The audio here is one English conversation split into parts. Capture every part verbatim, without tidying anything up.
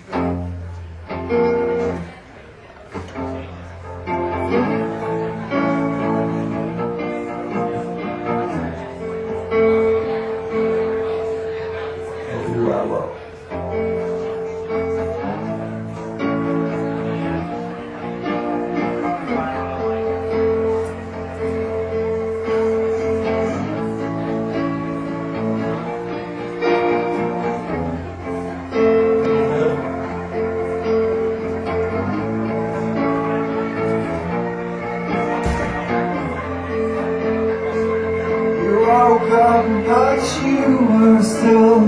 woke up, but you were still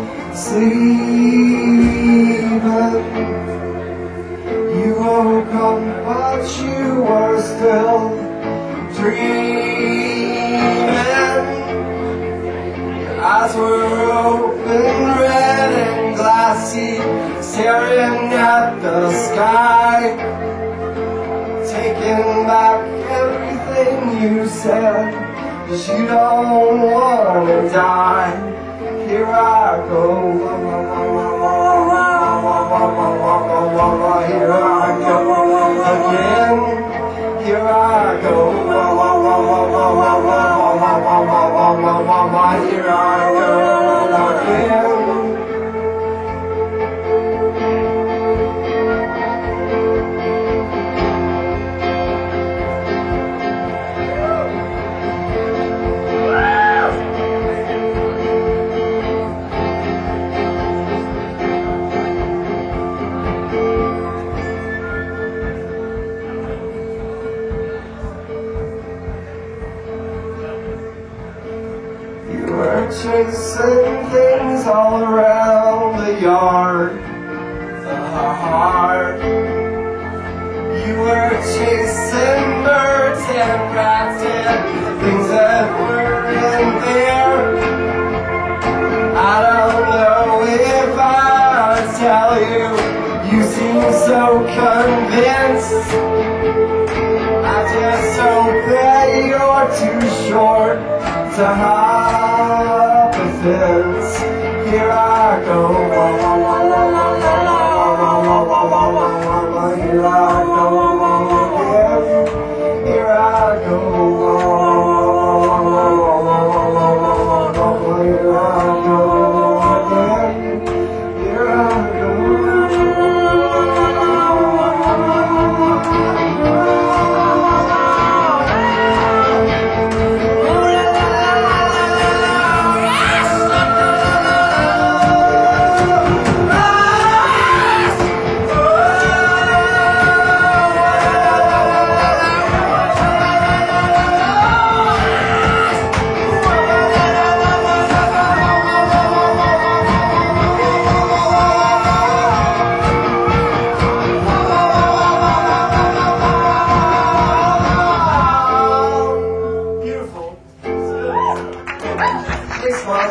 sleeping. You woke up, but you were still dreaming. Your eyes were open, red and glassy, staring at the sky, taking back everything you said. Cause you don't wanna die. Here I go. Here I go again. Here I go. Here I go again. Chasing things all around the yard, the heart. You were chasing birds and rats and things that were in there. I don't know if I tell you, you seem so convinced. I just hope that you're too short to hop a fence. Here I go. Here I go again. Here I go. Here I go again. Here I go. Thanks, Mom.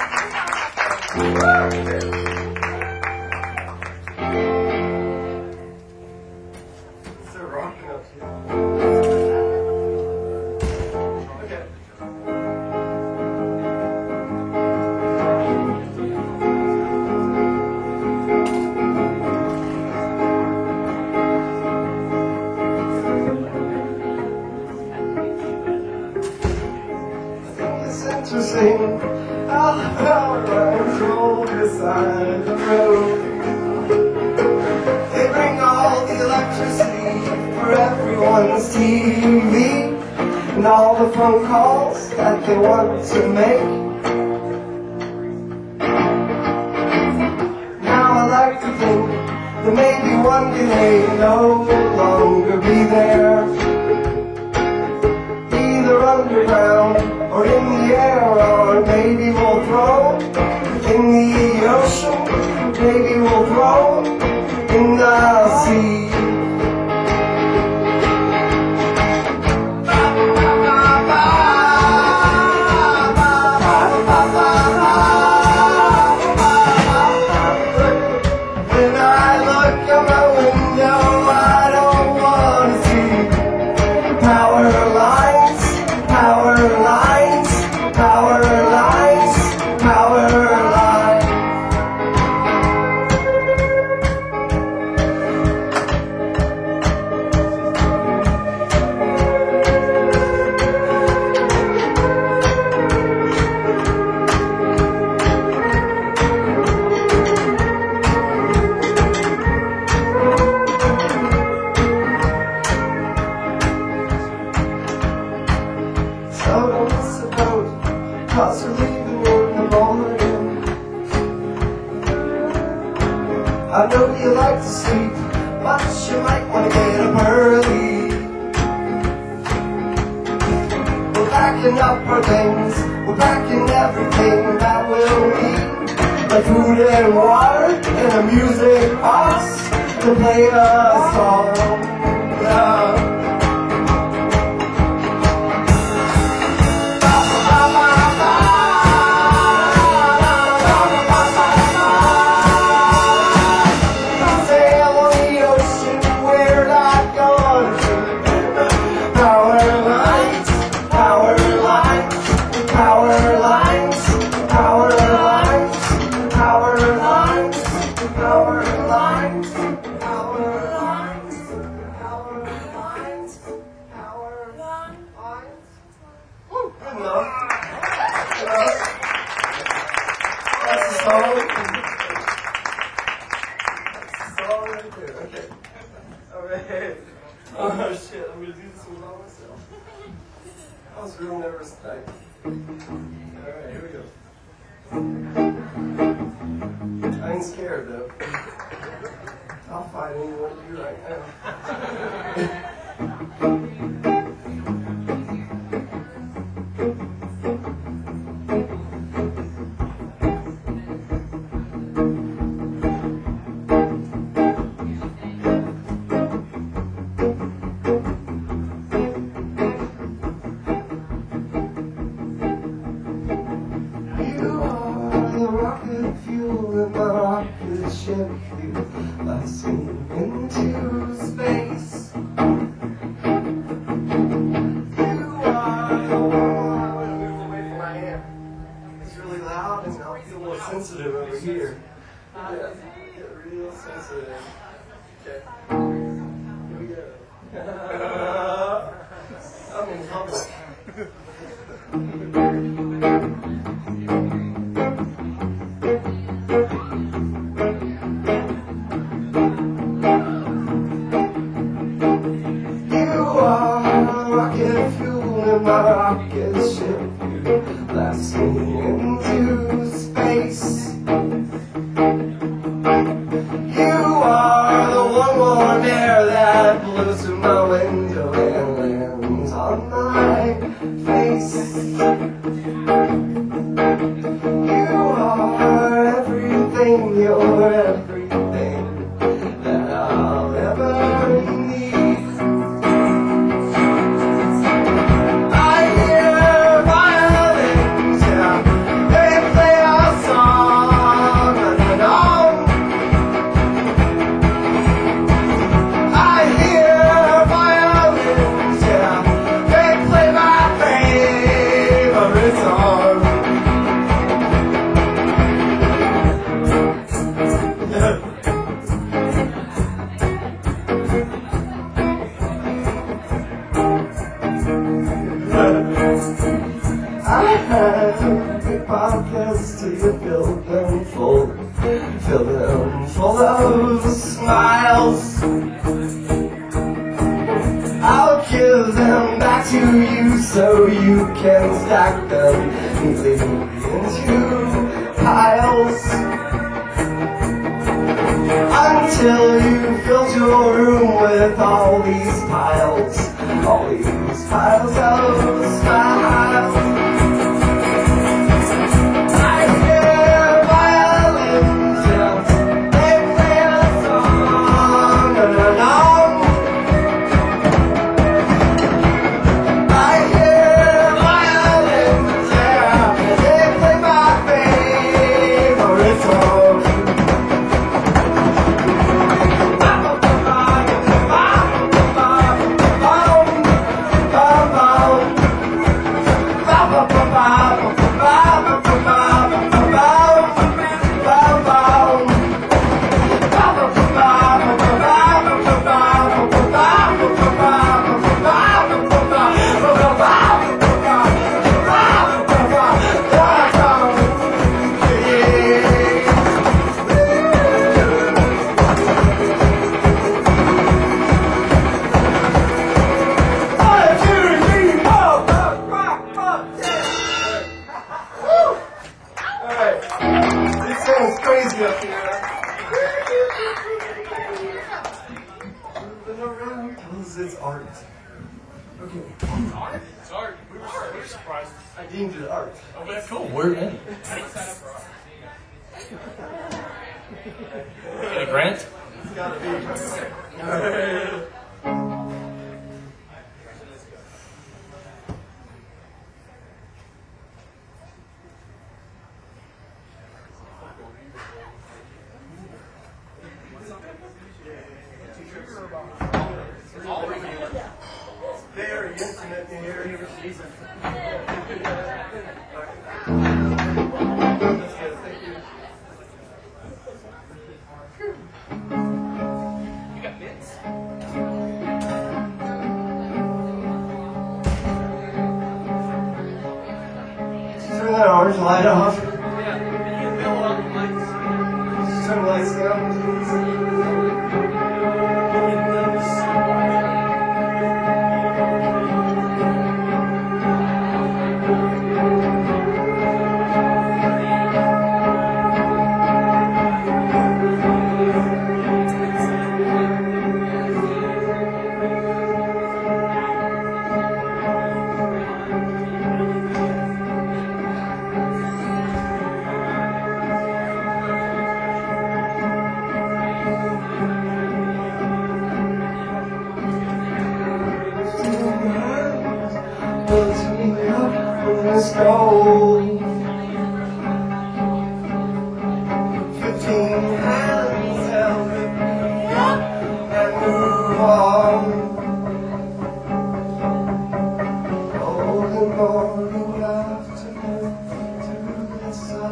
It's so rocking up here. Okay. It's interesting how the power lines roll beside the road. They bring all the electricity for everyone's T V and all the phone calls that they want to make. Now I like to think that maybe one day no longer be there, either underground or in the air, or maybe we'll throw in the ocean, maybe we'll throw in the sea. When I look out my window, I don't want to see power lines, power lines, power lines, power lines. I know you like to sleep, but you might want to get up early. We're packing up our things, we're packing everything that we'll need, like food and water and a music box to play a song. Yeah. Oh shit, I'm gonna do this one by myself. I was real nervous tonight. Alright, here we go. I ain't scared though. I'll fight anyone of you right now. Into space. You are the one. I'm going to move away from my amp. It's really loud and I'll feel more sensitive over here. Yeah, get real sensitive. Okay. Here we go. I'm in public. My rocket ship, blast me into space. You are the one warm air that blows through my window and lands on my face. You are everything, you're everything that I'll ever need. Pockets till you fill them full, fill them full of smiles. I'll give them back to you so you can stack them neatly into piles, until you filled your room with all these piles, all these piles of smiles. It sounds crazy up here. art? It's art. We were, we were surprised. I deemed it art. Oh, that's cool. We're in. Get a grant? It's gotta be. Very intimate in here. That's good, thank you. You got bits? Turn that orange light off. Yeah. You build up the lights. Just turn the lights down. Let's go. Fifteen hands held me up and move on. Golden morning afternoon to the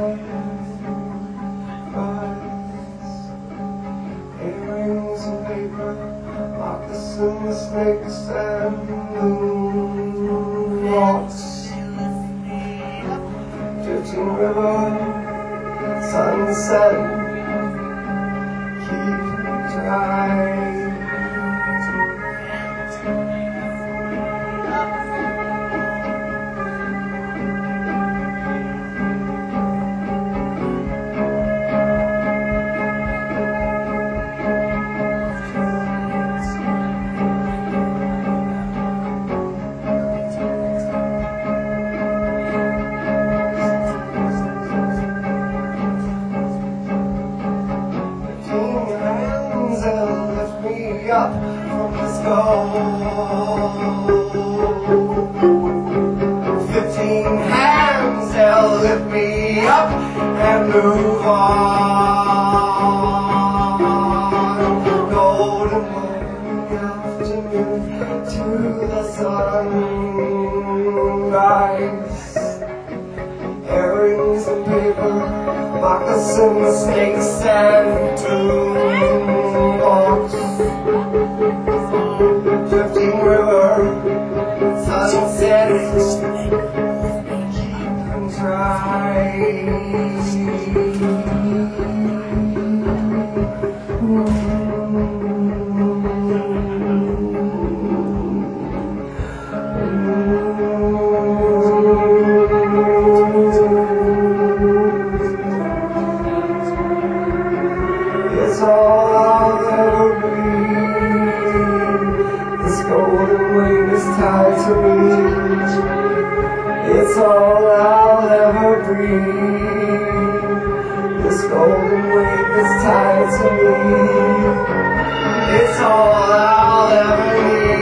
sunrise. Earrings and paper, moccasins, snakes and moon rocks. Drifting river, sunset, keep dry. Up from this goal. Fifteen hands they'll lift me up and move on. Golden morning afternoon to the sunrise. Earrings and paper, moccasins, snakes and toolbox. Drifting river, sunset, keep them dry. It's all I'll ever be. This golden wing is tied to me. It's all I'll ever breathe. This golden wing is tied to me. It's all I'll ever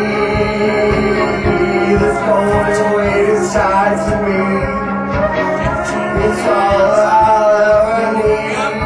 need. This golden wing is tied to me. It's all I'll ever need.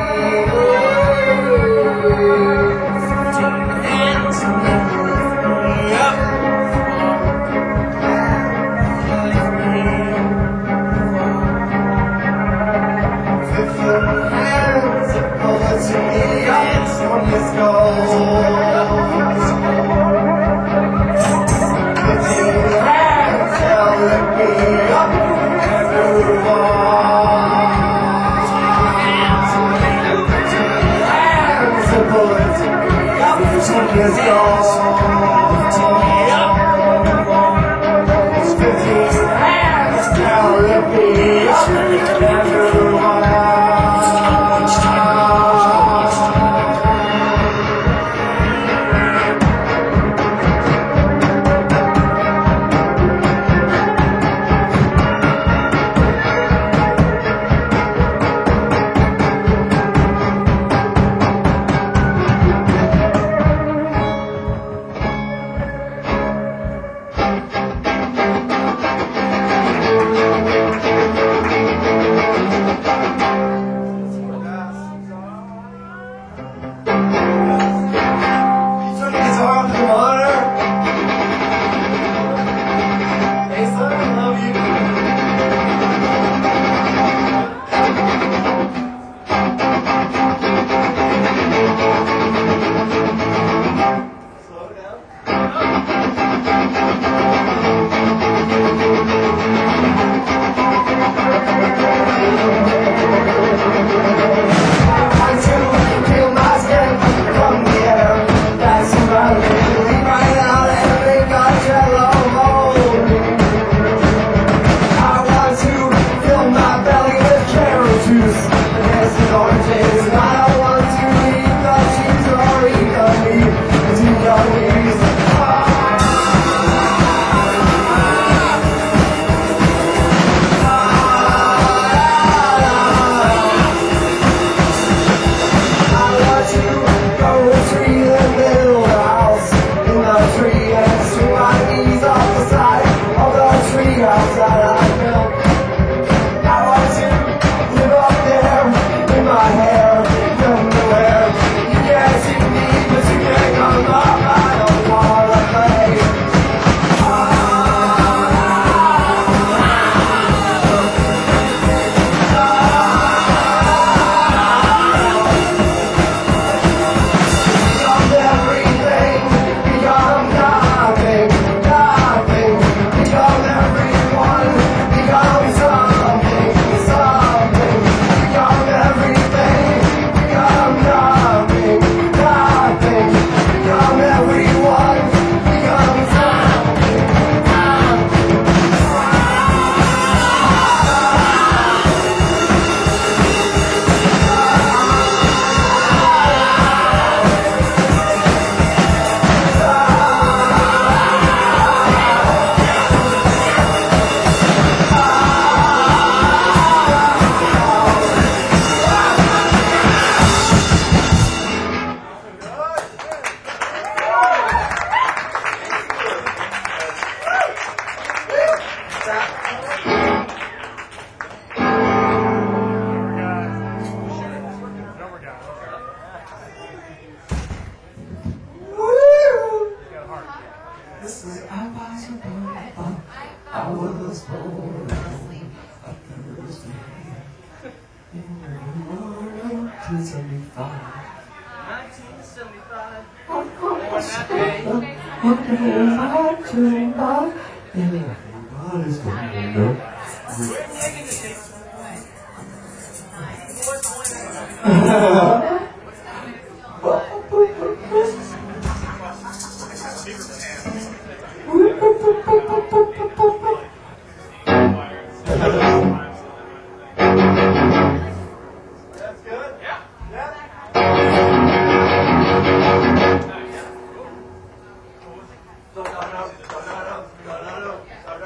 Let's go. nineteen seventy-five. I'm Born that day. Everybody's gonna know. That's good? Yeah. Yeah. No, no, no, no, no, no, no, no, no,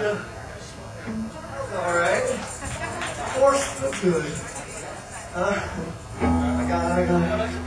Alright. Force, that's good. Uh, I got it, I got it.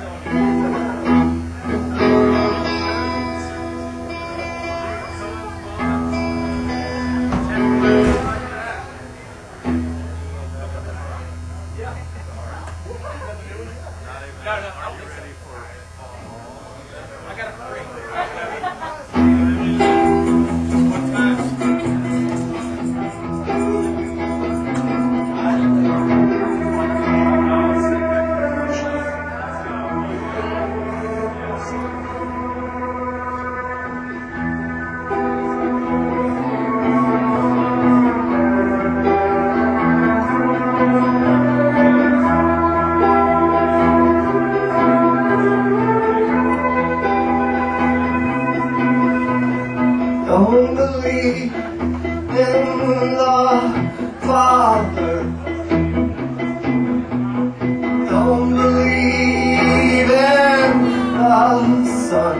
Don't believe in the Father. Don't believe in the Son.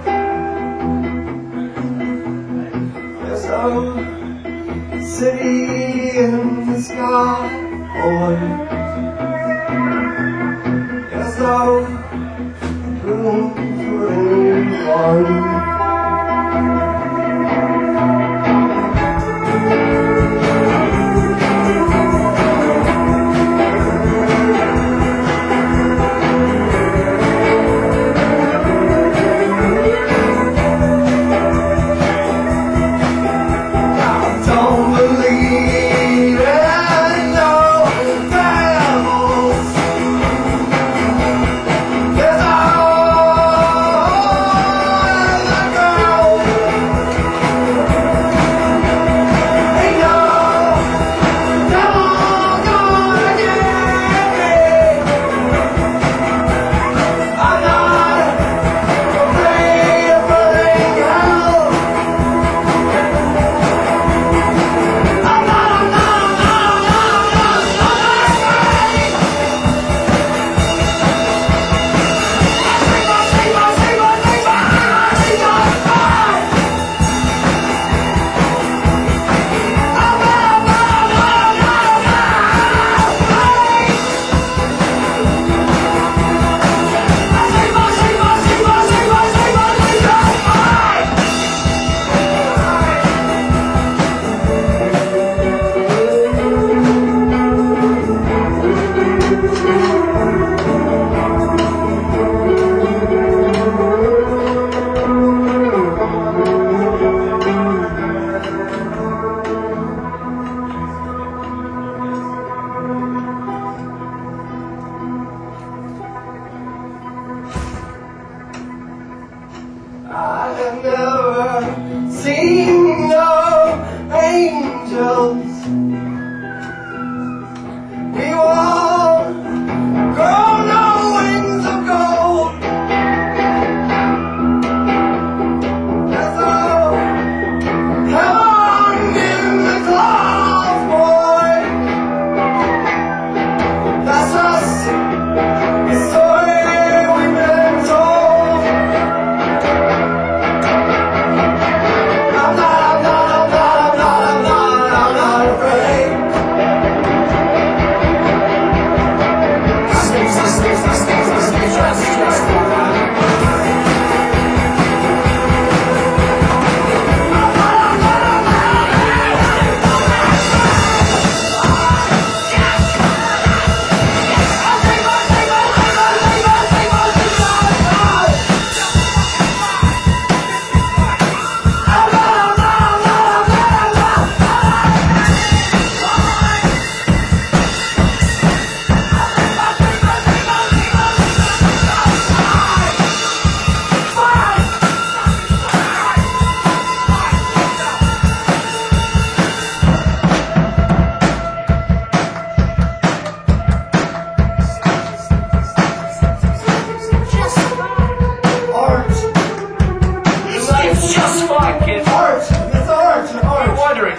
There's no city in the sky, boy. There's no room for anyone. I have never seen no angels. We won't grow no wings of gold. There's no heaven in the clouds, boy. That's us, the story we've been told.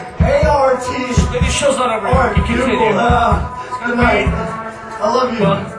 Show's not over. Art, You continue. beautiful. Uh, good night. I love you. Well,